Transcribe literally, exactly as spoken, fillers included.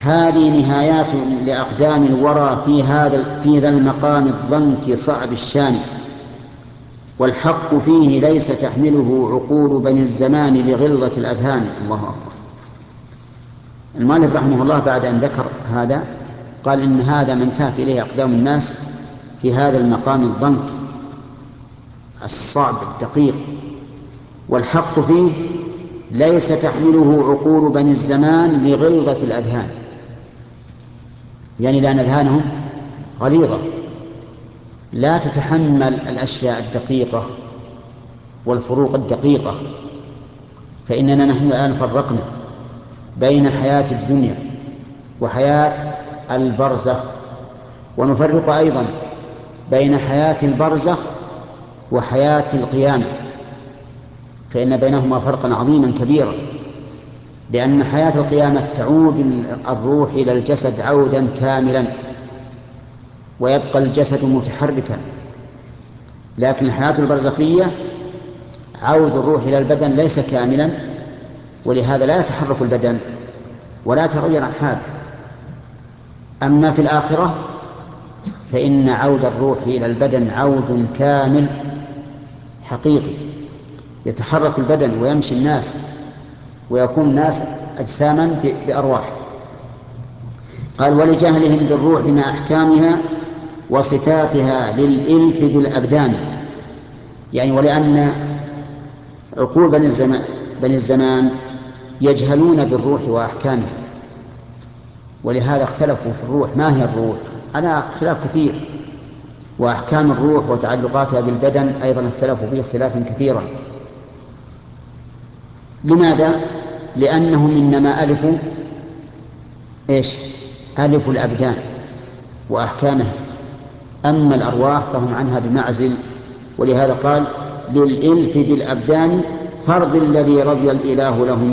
هذه نهايات لأقدام الورى في هذا في ذا المقام الضنك صعب الشان، والحق فيه ليس تحمله عقول بني الزمان لغلظة الأذهان. الله أكبر. المؤلف رحمه الله بعد أن ذكر هذا قال إن هذا من انتهت إليه أقدام الناس في هذا المقام الضنك الصعب الدقيق، والحق فيه ليس تحمله عقول بني الزمان لغلظة الأذهان، يعني لأن أذهانهم غليظة لا تتحمل الأشياء الدقيقة والفروق الدقيقة. فإننا نحن الآن فرقنا بين حياة الدنيا وحياة البرزخ، ونفرق أيضا بين حياة البرزخ وحياة القيامة، فإن بينهما فرقا عظيما كبيرا، لأن حياة القيامة تعود الروح إلى الجسد عودا كاملا ويبقى الجسد متحركا، لكن الحياة البرزخية عود الروح إلى البدن ليس كاملا، ولهذا لا يتحرك البدن ولا يتغير عن حاله. أما في الآخرة فإن عود الروح إلى البدن عود كامل حقيقي، يتحرك البدن ويمشي الناس ويكون الناس أجساما بأرواح. قال ولجهلهم بالروح مع أحكامها وصفاتها للإلف بالأبدان، يعني ولأن عقول بني الزمان, بني الزمان يجهلون بالروح وأحكامها، ولهذا اختلفوا في الروح. ما هي الروح؟ على خلاف كثير، وأحكام الروح وتعلقاتها بالبدن أيضا اختلفوا فيه اختلافا كثيرا. لماذا؟ لأنهم إنما ألفوا إيش؟ ألفوا الأبدان وأحكامها، أما الأرواح فهم عنها بمعزل. ولهذا قال للإلف بالأبدان فرض الذي رضي الإله لهم